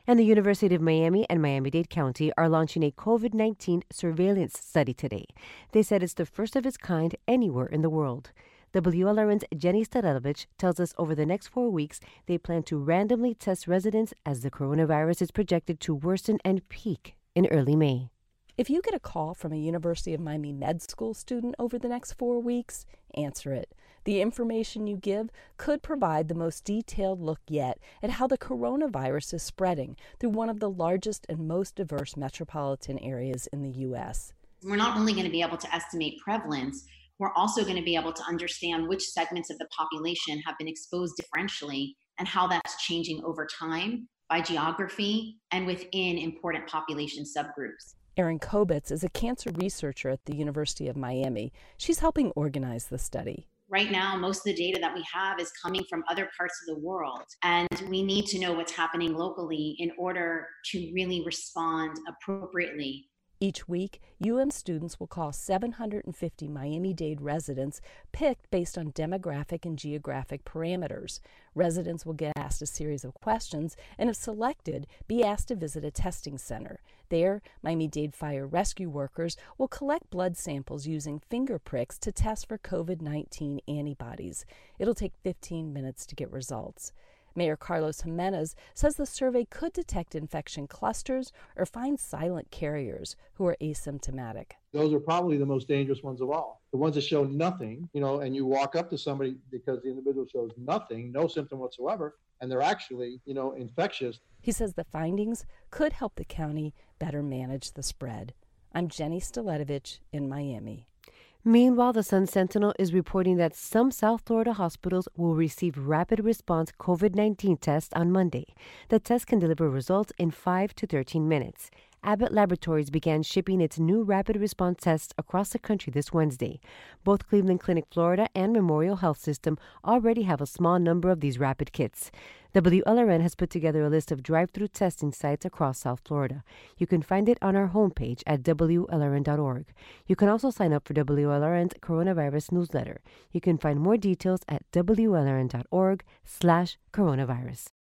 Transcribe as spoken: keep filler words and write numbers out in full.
And the University of Miami and Miami-Dade County are launching a COVID nineteen surveillance study today. They said it's the first of its kind anywhere in the world. W L R N's Jenny Stadovich tells us over the next four weeks, they plan to randomly test residents as the coronavirus is projected to worsen and peak in early May. If you get a call from a University of Miami med school student over the next four weeks, answer it. The information you give could provide the most detailed look yet at how the coronavirus is spreading through one of the largest and most diverse metropolitan areas in the U S. We're not only going to be able to estimate prevalence, we're also going to be able to understand which segments of the population have been exposed differentially and how that's changing over time by geography and within important population subgroups. Erin Kobitz is a cancer researcher at the University of Miami. She's helping organize the study. Right now, most of the data that we have is coming from other parts of the world, and we need to know what's happening locally in order to really respond appropriately. Each week, U M students will call seven hundred fifty Miami-Dade residents picked based on demographic and geographic parameters. Residents will get asked a series of questions and, if selected, be asked to visit a testing center. There, Miami-Dade fire rescue workers will collect blood samples using finger pricks to test for COVID nineteen antibodies. It'll take fifteen minutes to get results. Mayor Carlos Jimenez says the survey could detect infection clusters or find silent carriers who are asymptomatic. Those are probably the most dangerous ones of all. The ones that show nothing, you know, and you walk up to somebody because the individual shows nothing, no symptom whatsoever, and they're actually, you know, infectious. He says the findings could help the county better manage the spread. I'm Jenny Staletovich in Miami. Meanwhile, the Sun Sentinel is reporting that some South Florida hospitals will receive rapid response COVID nineteen tests on Monday. The test can deliver results in five to thirteen minutes. Abbott Laboratories began shipping its new rapid response tests across the country this Wednesday. Both Cleveland Clinic Florida and Memorial Health System already have a small number of these rapid kits. W L R N has put together a list of drive-through testing sites across South Florida. You can find it on our homepage at W L R N dot org. You can also sign up for W L R N's coronavirus newsletter. You can find more details at W L R N dot org slash coronavirus.